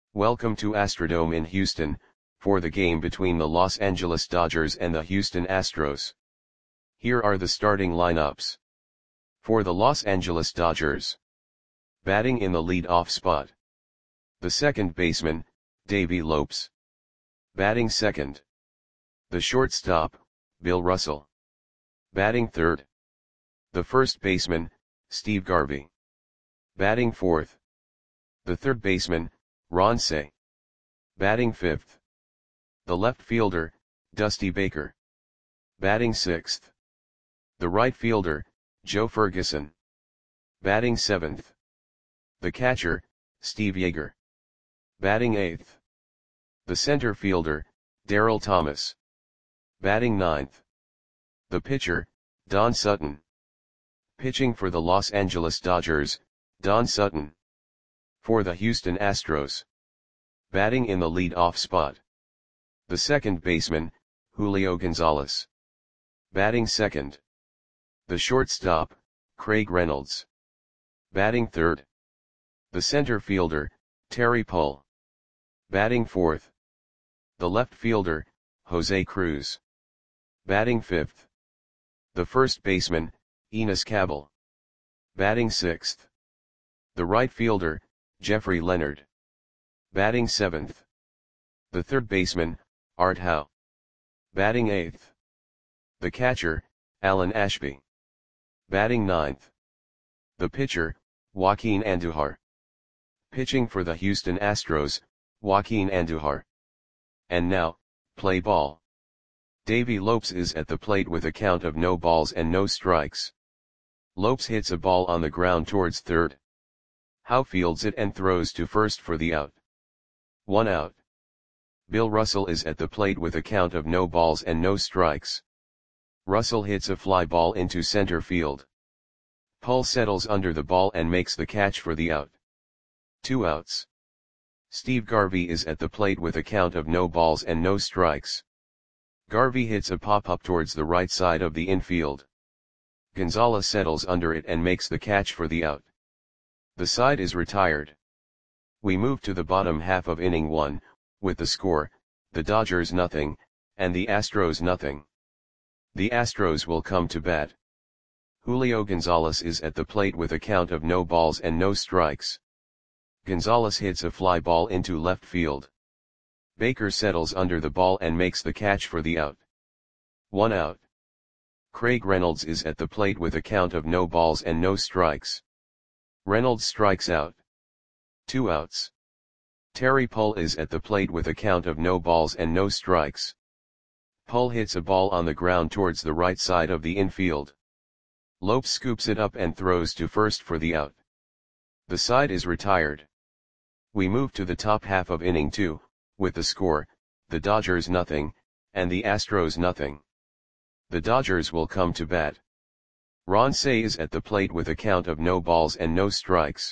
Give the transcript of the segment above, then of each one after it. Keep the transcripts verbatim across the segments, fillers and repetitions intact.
Welcome to Astrodome in Houston, for the game between the Los Angeles Dodgers and the Houston Astros. Here are the starting lineups. For the Los Angeles Dodgers. Batting in the lead-off spot. The second baseman, Davey Lopes. Batting second. The shortstop, Bill Russell. Batting third. The first baseman, Steve Garvey. Batting fourth. The third baseman, Ron Cey. Batting fifth. The left fielder, Dusty Baker. Batting sixth. The right fielder, Joe Ferguson. Batting seventh. The catcher, Steve Yeager. Batting eighth. The center fielder, Darryl Thomas. Batting ninth. The pitcher, Don Sutton. Pitching for the Los Angeles Dodgers, Don Sutton. For the Houston Astros. Batting in the lead-off spot. The second baseman, Julio Gonzalez. Batting second. The shortstop, Craig Reynolds. Batting third. The center fielder, Terry Pull. Batting fourth. The left fielder, Jose Cruz. Batting fifth. The first baseman, Enos Cabell. Batting sixth. The right fielder, Jeffrey Leonard. Batting seventh. The third baseman, Art Howe. Batting eighth. The catcher, Alan Ashby. Batting ninth. The pitcher, Joaquin Andujar. Pitching for the Houston Astros, Joaquin Andujar. And now, play ball. Davey Lopes is at the plate with a count of no balls and no strikes. Lopes hits a ball on the ground towards third. Howe fields it and throws to first for the out. One out. Bill Russell is at the plate with a count of no balls and no strikes. Russell hits a fly ball into center field. Pull settles under the ball and makes the catch for the out. Two outs. Steve Garvey is at the plate with a count of no balls and no strikes. Garvey hits a pop-up towards the right side of the infield. Gonzalez settles under it and makes the catch for the out. The side is retired. We move to the bottom half of inning one, with the score, the Dodgers nothing, and the Astros nothing. The Astros will come to bat. Julio Gonzalez is at the plate with a count of no balls and no strikes. Gonzalez hits a fly ball into left field. Baker settles under the ball and makes the catch for the out. One out. Craig Reynolds is at the plate with a count of no balls and no strikes. Reynolds strikes out. Two outs. Terry Pull is at the plate with a count of no balls and no strikes. Pull hits a ball on the ground towards the right side of the infield. Lopes scoops it up and throws to first for the out. The side is retired. We move to the top half of inning two, with the score, the Dodgers nothing, and the Astros nothing. The Dodgers will come to bat. Ron Cey is at the plate with a count of no balls and no strikes.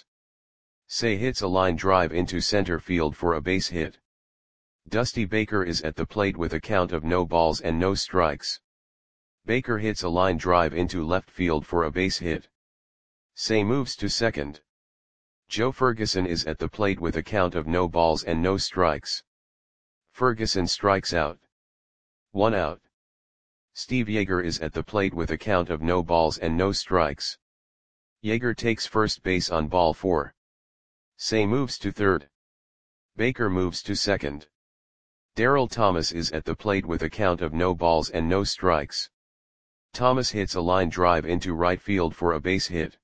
Cey hits a line drive into center field for a base hit. Dusty Baker is at the plate with a count of no balls and no strikes. Baker hits a line drive into left field for a base hit. Cey moves to second. Joe Ferguson is at the plate with a count of no balls and no strikes. Ferguson strikes out. One out. Steve Yeager is at the plate with a count of no balls and no strikes. Yeager takes first base on ball four. Cey moves to third. Baker moves to second. Darryl Thomas is at the plate with a count of no balls and no strikes. Thomas hits a line drive into right field for a base hit.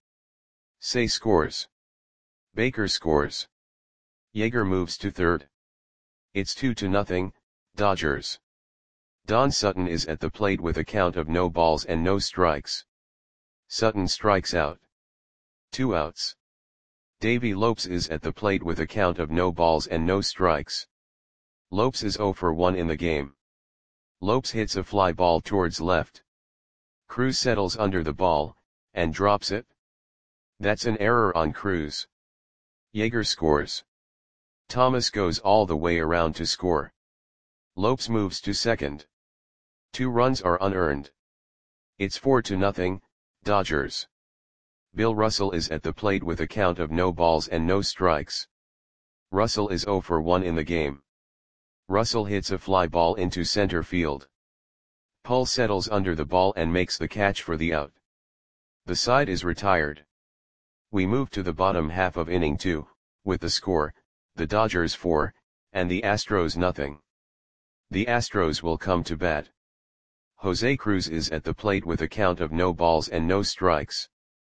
Cey scores. Baker scores. Yeager moves to third. It's two to nothing, Dodgers. Don Sutton is at the plate with a count of no balls and no strikes. Sutton strikes out. Two outs. Davey Lopes is at the plate with a count of no balls and no strikes. Lopes is zero for one in the game. Lopes hits a fly ball towards left. Cruz settles under the ball, and drops it. That's an error on Cruz. Yeager scores. Thomas goes all the way around to score. Lopes moves to second. Two runs are unearned. It's four to nothing, Dodgers. Bill Russell is at the plate with a count of no balls and no strikes. Russell is zero for one in the game. Russell hits a fly ball into center field. Pull settles under the ball and makes the catch for the out. The side is retired. We move to the bottom half of inning two, with the score, the Dodgers four, and the Astros nothing. The Astros will come to bat. Jose Cruz is at the plate with a count of no balls and no strikes.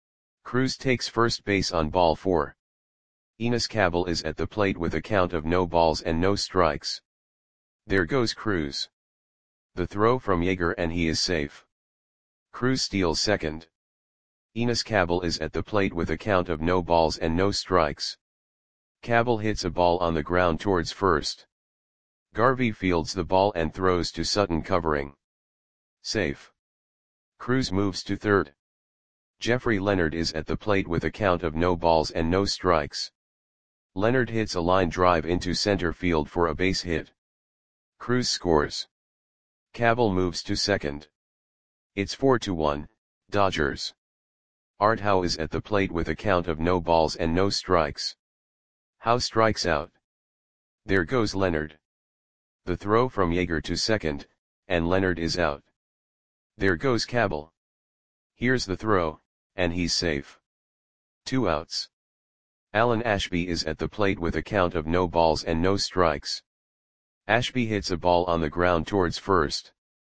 Cruz takes first base on ball four. Enos Cabell is at the plate with a count of no balls and no strikes. There goes Cruz. The throw from Yeager and he is safe. Cruz steals second. Enos Cabell is at the plate with a count of no balls and no strikes. Cabell hits a ball on the ground towards first. Garvey fields the ball and throws to Sutton covering. Safe. Cruz moves to third. Jeffrey Leonard is at the plate with a count of no balls and no strikes. Leonard hits a line drive into center field for a base hit. Cruz scores. Cabell moves to second. It's four to one, Dodgers. Art Howe is at the plate with a count of no balls and no strikes. Howe strikes out. There goes Leonard. The throw from Yeager to second, and Leonard is out. There goes Cabell. Here's the throw, and he's safe. Two outs. Alan Ashby is at the plate with a count of no balls and no strikes. Ashby hits a ball on the ground towards first.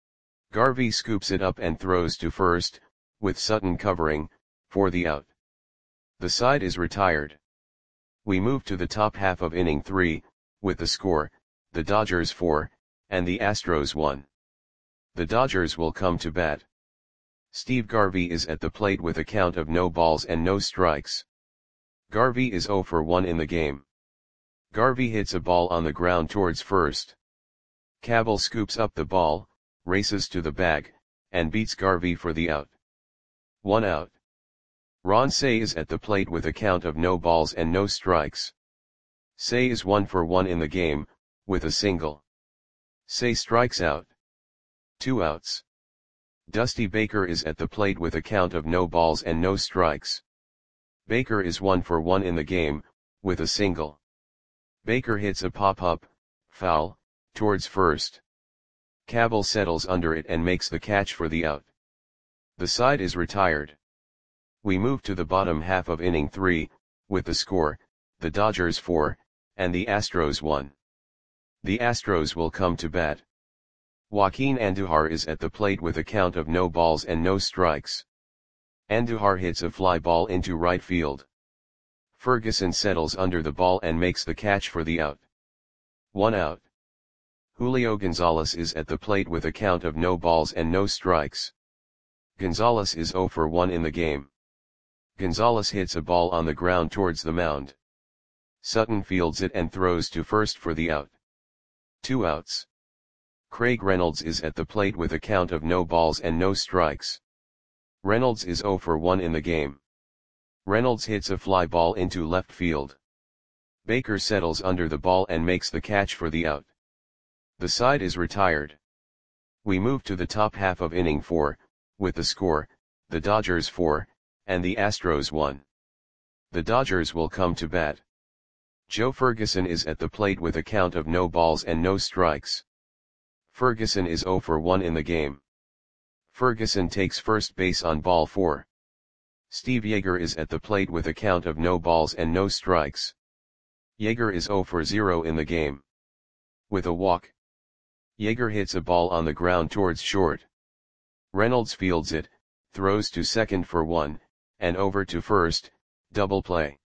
Garvey scoops it up and throws to first, with Sutton covering, for the out. The side is retired. We move to the top half of inning three, with the score, the Dodgers four, and the Astros one. The Dodgers will come to bat. Steve Garvey is at the plate with a count of no balls and no strikes. Garvey is zero for one in the game. Garvey hits a ball on the ground towards first. Cabell scoops up the ball, races to the bag, and beats Garvey for the out. One out. Ron Cey is at the plate with a count of no balls and no strikes. Cey is one for one in the game, with a single. Cey strikes out. Two outs. Dusty Baker is at the plate with a count of no balls and no strikes. Baker is one for one in the game, with a single. Baker hits a pop-up, foul, towards first. Cabell settles under it and makes the catch for the out. The side is retired. We move to the bottom half of inning three, with the score, the Dodgers four, and the Astros one. The Astros will come to bat. Joaquin Andujar is at the plate with a count of no balls and no strikes. Andujar hits a fly ball into right field. Ferguson settles under the ball and makes the catch for the out. One out. Julio Gonzalez is at the plate with a count of no balls and no strikes. Gonzalez is zero for one in the game. Gonzalez hits a ball on the ground towards the mound. Sutton fields it and throws to first for the out. Two outs. Craig Reynolds is at the plate with a count of no balls and no strikes. Reynolds is zero for one in the game. Reynolds hits a fly ball into left field. Baker settles under the ball and makes the catch for the out. The side is retired. We move to the top half of inning four, with the score, the Dodgers four, and the Astros one. The Dodgers will come to bat. Joe Ferguson is at the plate with a count of no balls and no strikes. Ferguson is zero for one in the game. Ferguson takes first base on ball four. Steve Yeager is at the plate with a count of no balls and no strikes. Yeager is zero for zero in the game. With a walk. Yeager hits a ball on the ground towards short. Reynolds fields it, throws to second for one, and over to first, double play.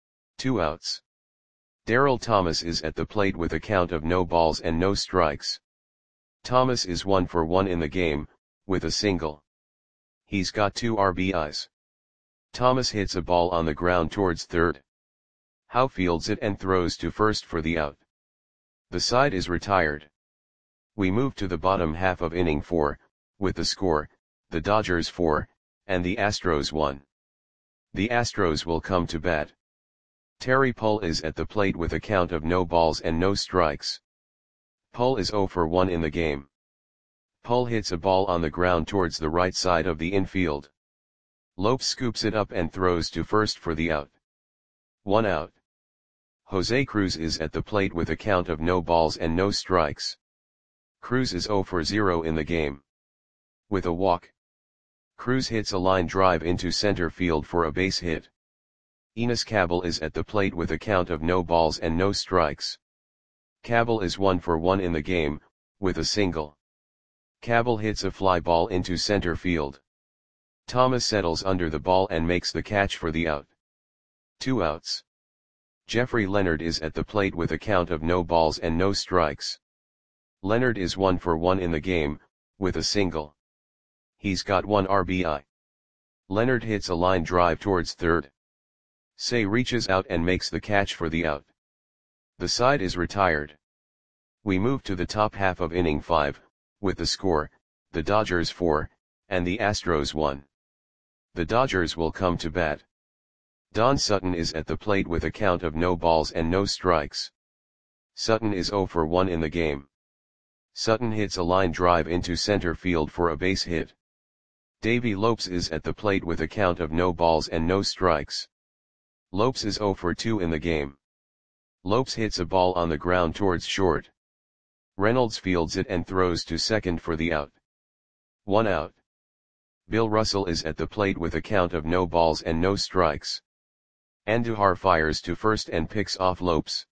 Two outs. Darryl Thomas is at the plate with a count of no balls and no strikes. Thomas is one for one in the game, with a single. He's got two R B Is. Thomas hits a ball on the ground towards third. Howe fields it and throws to first for the out. The side is retired. We move to the bottom half of inning four, with the score, the Dodgers four, and the Astros one. The Astros will come to bat. Terry Pull is at the plate with a count of no balls and no strikes. Pull is zero for one in the game. Pull hits a ball on the ground towards the right side of the infield. Lopes scoops it up and throws to first for the out. One out. Jose Cruz is at the plate with a count of no balls and no strikes. Cruz is zero for zero in the game. With a walk, Cruz hits a line drive into center field for a base hit. Enos Cabell is at the plate with a count of no balls and no strikes. Cabell is one for one in the game, with a single. Cabell hits a fly ball into center field. Thomas settles under the ball and makes the catch for the out. Two outs. Jeffrey Leonard is at the plate with a count of no balls and no strikes. Leonard is one for one in the game, with a single. He's got one R B I. Leonard hits a line drive towards third. Say reaches out and makes the catch for the out. The side is retired. We move to the top half of inning five, with the score, the Dodgers four, and the Astros one. The Dodgers will come to bat. Don Sutton is at the plate with a count of no balls and no strikes. Sutton is zero for one in the game. Sutton hits a line drive into center field for a base hit. Davey Lopes is at the plate with a count of no balls and no strikes. Lopes is zero for two in the game. Lopes hits a ball on the ground towards short. Reynolds fields it and throws to second for the out. One out. Bill Russell is at the plate with a count of no balls and no strikes. Andujar fires to first and picks off Lopes.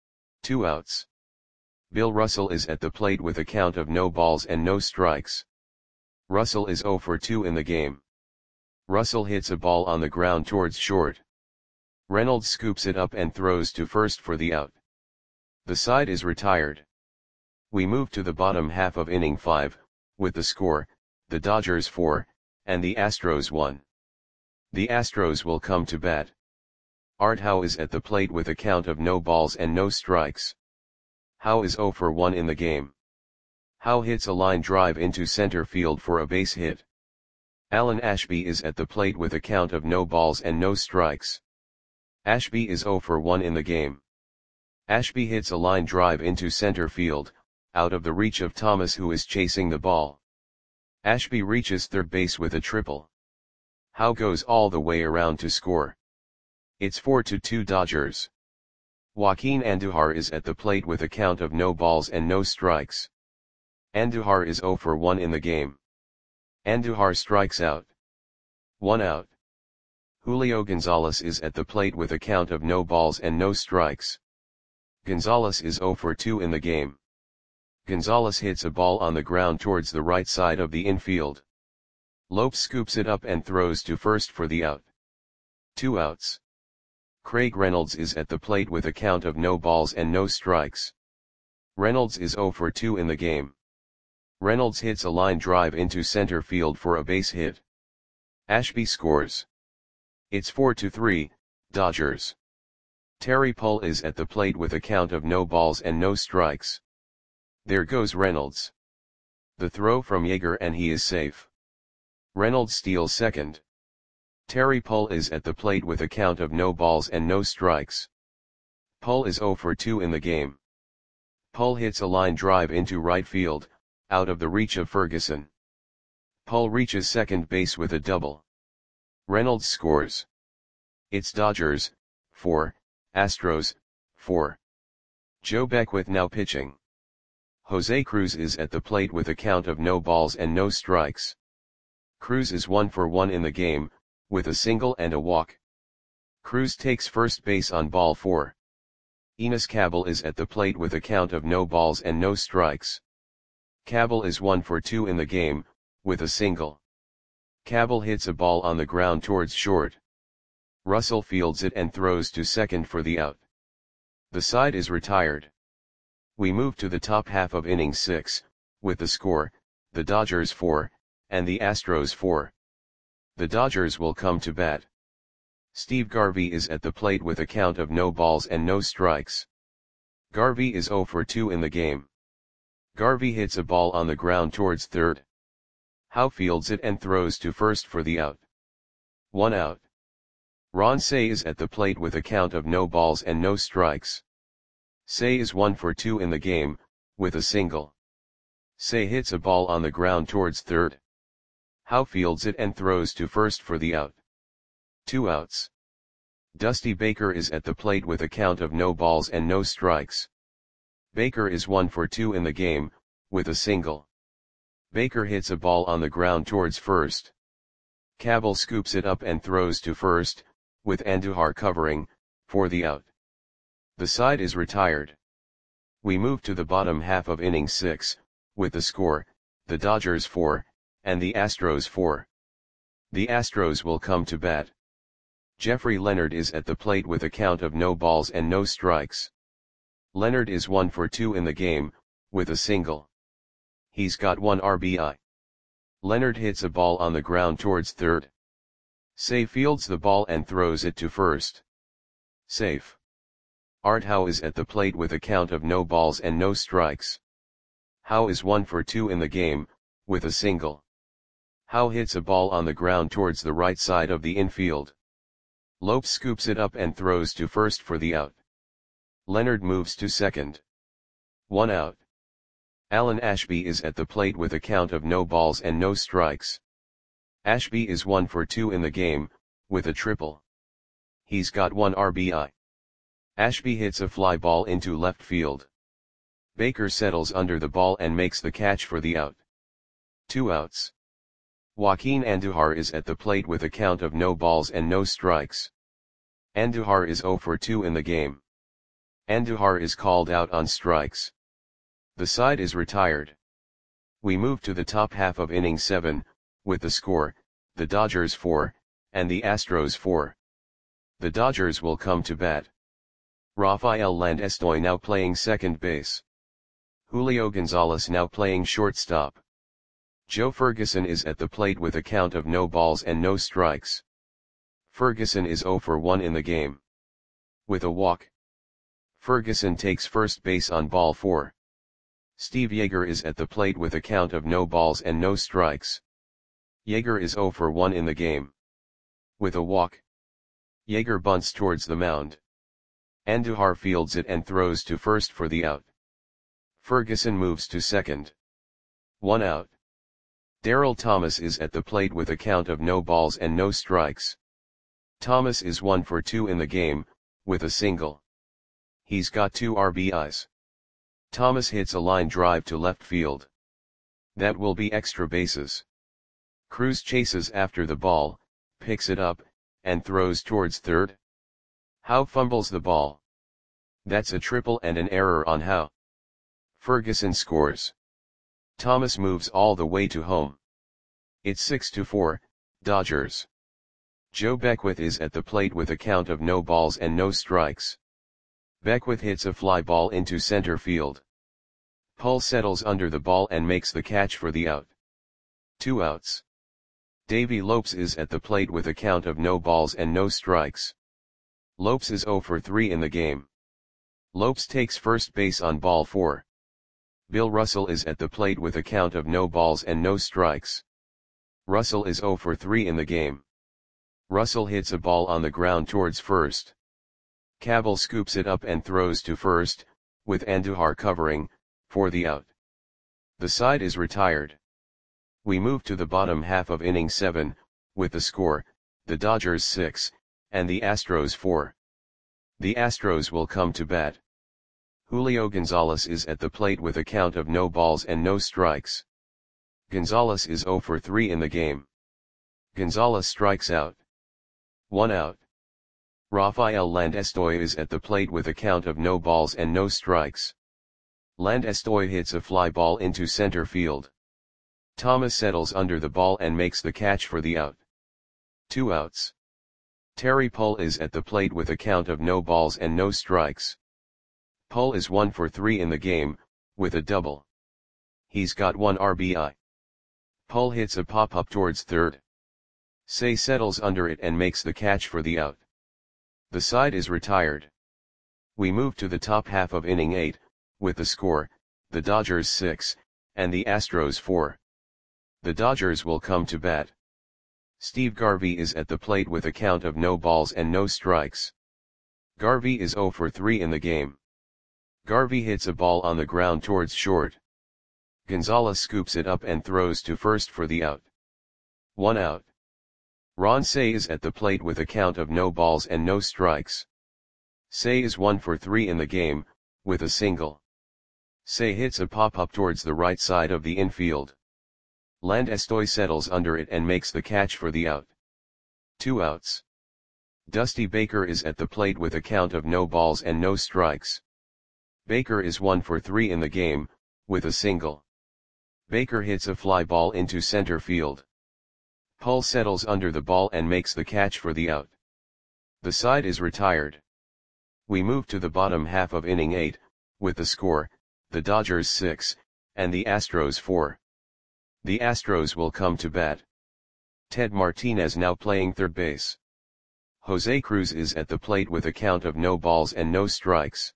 Two outs. Bill Russell is at the plate with a count of no balls and no strikes. Russell is zero for two in the game. Russell hits a ball on the ground towards short. Reynolds scoops it up and throws to first for the out. The side is retired. We move to the bottom half of inning five, with the score, the Dodgers four, and the Astros one. The Astros will come to bat. Art Howe is at the plate with a count of no balls and no strikes. Howe is zero for one in the game. Howe hits a line drive into center field for a base hit. Alan Ashby is at the plate with a count of no balls and no strikes. Ashby is zero for one in the game. Ashby hits a line drive into center field, out of the reach of Thomas, who is chasing the ball. Ashby reaches third base with a triple. Howe goes all the way around to score. It's four to two Dodgers. Joaquin Andujar is at the plate with a count of no balls and no strikes. Andujar is zero for one in the game. Andujar strikes out. One out. Julio Gonzalez is at the plate with a count of no balls and no strikes. Gonzalez is zero for two in the game. Gonzalez hits a ball on the ground towards the right side of the infield. Lopes scoops it up and throws to first for the out. Two outs. Craig Reynolds is at the plate with a count of no balls and no strikes. Reynolds is zero for two in the game. Reynolds hits a line drive into center field for a base hit. Ashby scores. It's four to three, Dodgers. Terry Pull is at the plate with a count of no balls and no strikes. There goes Reynolds. The throw from Yeager and he is safe. Reynolds steals second. Terry Pull is at the plate with a count of no balls and no strikes. Pull is zero for two in the game. Pull hits a line drive into right field, out of the reach of Ferguson. Pull reaches second base with a double. Reynolds scores. It's Dodgers, four, Astros, four. Joe Beckwith now pitching. Jose Cruz is at the plate with a count of no balls and no strikes. Cruz is one for one in the game, with a single and a walk. Cruz takes first base on ball four. Enos Cabell is at the plate with a count of no balls and no strikes. Cabell is one for two in the game, with a single. Cabell hits a ball on the ground towards short. Russell fields it and throws to second for the out. The side is retired. We move to the top half of inning six, with the score, the Dodgers four, and the Astros four. The Dodgers will come to bat. Steve Garvey is at the plate with a count of no balls and no strikes. Garvey is zero for two in the game. Garvey hits a ball on the ground towards third. Howe fields it and throws to first for the out. One out. Ron Cey is at the plate with a count of no balls and no strikes. Cey is one for two in the game, with a single. Cey hits a ball on the ground towards third. Howe fields it and throws to first for the out. Two outs. Dusty Baker is at the plate with a count of no balls and no strikes. Baker is one for two in the game, with a single. Baker hits a ball on the ground towards first. Cabell scoops it up and throws to first, with Andujar covering, for the out. The side is retired. We move to the bottom half of inning six, with the score, the Dodgers four, and the Astros four. The Astros will come to bat. Jeffrey Leonard is at the plate with a count of no balls and no strikes. Leonard is one for two in the game, with a single. He's got one R B I. Leonard hits a ball on the ground towards third. Say fields the ball and throws it to first. Safe. Art Howe is at the plate with a count of no balls and no strikes. Howe is one for two in the game, with a single. Howe hits a ball on the ground towards the right side of the infield. Lopes scoops it up and throws to first for the out. Leonard moves to second. One out. Alan Ashby is at the plate with a count of no balls and no strikes. Ashby is one for two in the game, with a triple. He's got one R B I. Ashby hits a fly ball into left field. Baker settles under the ball and makes the catch for the out. Two outs. Joaquin Andujar is at the plate with a count of no balls and no strikes. Andujar is zero for two in the game. Andujar is called out on strikes. The side is retired. We move to the top half of inning seven, with the score, the Dodgers four, and the Astros four. The Dodgers will come to bat. Rafael Landestoy now playing second base. Julio Gonzalez now playing shortstop. Joe Ferguson is at the plate with a count of no balls and no strikes. Ferguson is zero for one in the game. With a walk. Ferguson takes first base on ball four. Steve Yeager is at the plate with a count of no balls and no strikes. Yeager is zero for one in the game. With a walk. Yeager bunts towards the mound. Andujar fields it and throws to first for the out. Ferguson moves to second. One out. Darryl Thomas is at the plate with a count of no balls and no strikes. Thomas is one for two in the game, with a single. He's got two R B Is. Thomas hits a line drive to left field. That will be extra bases. Cruz chases after the ball, picks it up, and throws towards third. Howe fumbles the ball. That's a triple and an error on Howe. Ferguson scores. Thomas moves all the way to home. It's six to four, Dodgers. Joe Beckwith is at the plate with a count of no balls and no strikes. Beckwith hits a fly ball into center field. Pull settles under the ball and makes the catch for the out. Two outs. Davey Lopes is at the plate with a count of no balls and no strikes. Lopes is zero for three in the game. Lopes takes first base on ball four. Bill Russell is at the plate with a count of no balls and no strikes. Russell is zero for three in the game. Russell hits a ball on the ground towards first. Cabell scoops it up and throws to first, with Andujar covering, for the out. The side is retired. We move to the bottom half of inning seven, with the score, the Dodgers six, and the Astros four. The Astros will come to bat. Julio Gonzalez is at the plate with a count of no balls and no strikes. Gonzalez is zero for three in the game. Gonzalez strikes out. One out. Rafael Landestoy is at the plate with a count of no balls and no strikes. Landestoy hits a fly ball into center field. Thomas settles under the ball and makes the catch for the out. Two outs. Terry Pull is at the plate with a count of no balls and no strikes. Pull is one for three in the game, with a double. He's got one R B I. Pull hits a pop-up towards third. Say settles under it and makes the catch for the out. The side is retired. We move to the top half of inning eight, with the score, the Dodgers six, and the Astros four. The Dodgers will come to bat. Steve Garvey is at the plate with a count of no balls and no strikes. Garvey is zero for three in the game. Garvey hits a ball on the ground towards short. Gonzalez scoops it up and throws to first for the out. One out. Ron Cey is at the plate with a count of no balls and no strikes. Cey is one for three in the game, with a single. Cey hits a pop-up towards the right side of the infield. Landestoy settles under it and makes the catch for the out. Two outs. Dusty Baker is at the plate with a count of no balls and no strikes. Baker is one for three in the game, with a single. Baker hits a fly ball into center field. Pull settles under the ball and makes the catch for the out. The side is retired. We move to the bottom half of inning eight, with the score, the Dodgers six, and the Astros four. The Astros will come to bat. Ted Martinez now playing third base. Jose Cruz is at the plate with a count of no balls and no strikes.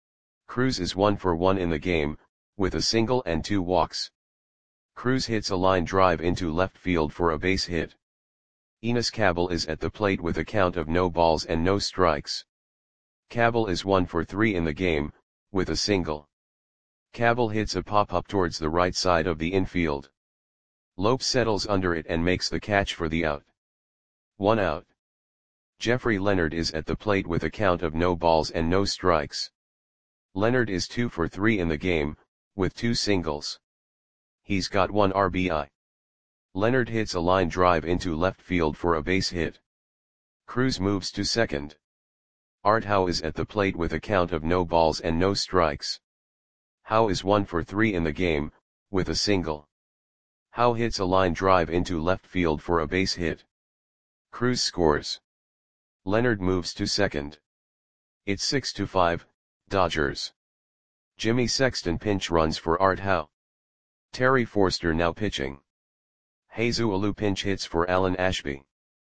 Cruz is one for one in the game, with a single and two walks. Cruz hits a line drive into left field for a base hit. Enos Cabell is at the plate with a count of no balls and no strikes. Cabell is one for three in the game, with a single. Cabell hits a pop-up towards the right side of the infield. Lopes settles under it and makes the catch for the out. One out. Jeffrey Leonard is at the plate with a count of no balls and no strikes. Leonard is two for three in the game, with two singles. He's got one R B I. Leonard hits a line drive into left field for a base hit. Cruz moves to second. Art Howe is at the plate with a count of no balls and no strikes. Howe is one for three in the game, with a single. Howe hits a line drive into left field for a base hit. Cruz scores. Leonard moves to second. It's six to five, Dodgers. Jimmy Sexton pinch runs for Art Howe. Terry Forster now pitching. Jesus Alou pinch hits for Alan Ashby.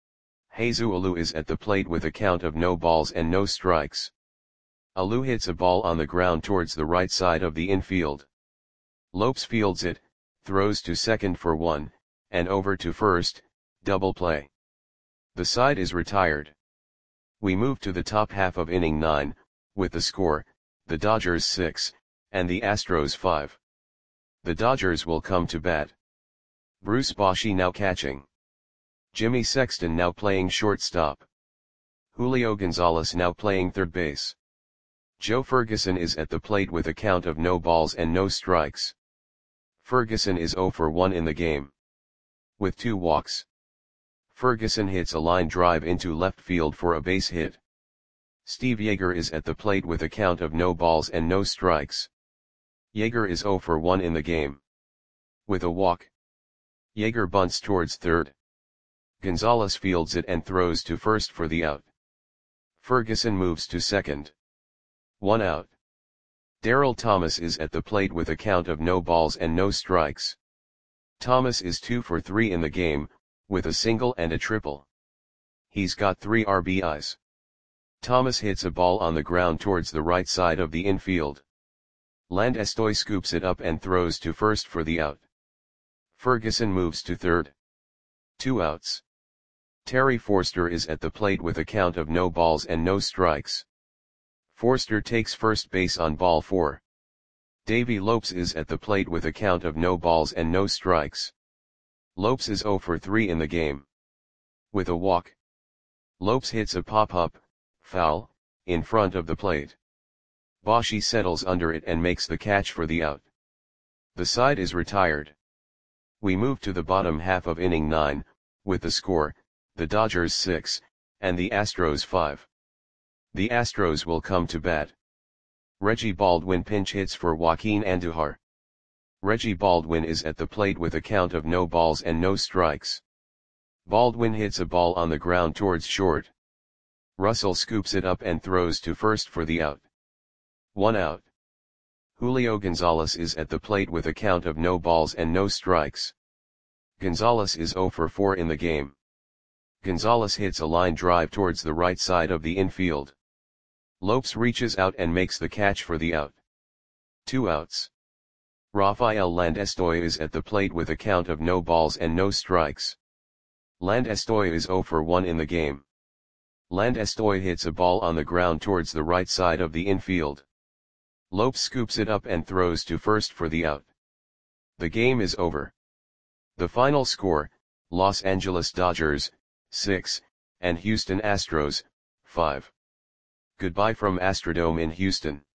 Jesus Alou is at the plate with a count of no balls and no strikes. Alou hits a ball on the ground towards the right side of the infield. Lopes fields it, throws to second for one, and over to first, double play. The side is retired. We move to the top half of inning nine, with the score, the Dodgers six, and the Astros five. The Dodgers will come to bat. Bruce Bochy now catching. Jimmy Sexton now playing shortstop. Julio Gonzalez now playing third base. Joe Ferguson is at the plate with a count of no balls and no strikes. Ferguson is zero for one in the game, with two walks. Ferguson hits a line drive into left field for a base hit. Steve Yeager is at the plate with a count of no balls and no strikes. Yeager is zero for one in the game, with a walk. Yeager bunts towards third. Gonzalez fields it and throws to first for the out. Ferguson moves to second. One out. Darryl Thomas is at the plate with a count of no balls and no strikes. Thomas is two for three in the game, with a single and a triple. He's got three R B Is. Thomas hits a ball on the ground towards the right side of the infield. Landestoy scoops it up and throws to first for the out. Ferguson moves to third. Two outs. Terry Forster is at the plate with a count of no balls and no strikes. Forster takes first base on ball four. Davey Lopes is at the plate with a count of no balls and no strikes. Lopes is zero for three in the game, with a walk. Lopes hits a pop-up, foul, in front of the plate. Bochy settles under it and makes the catch for the out. The side is retired. We move to the bottom half of inning nine, with the score, the Dodgers six, and the Astros five. The Astros will come to bat. Reggie Baldwin pinch hits for Joaquin Andujar. Reggie Baldwin is at the plate with a count of no balls and no strikes. Baldwin hits a ball on the ground towards short. Russell scoops it up and throws to first for the out. One out. Julio Gonzalez is at the plate with a count of no balls and no strikes. Gonzalez is zero for four in the game. Gonzalez hits a line drive towards the right side of the infield. Lopes reaches out and makes the catch for the out. Two outs. Rafael Landestoy is at the plate with a count of no balls and no strikes. Landestoy is zero for one in the game. Landestoy hits a ball on the ground towards the right side of the infield. Lopes scoops it up and throws to first for the out. The game is over. The final score, Los Angeles Dodgers, six, and Houston Astros, five. Goodbye from Astrodome in Houston.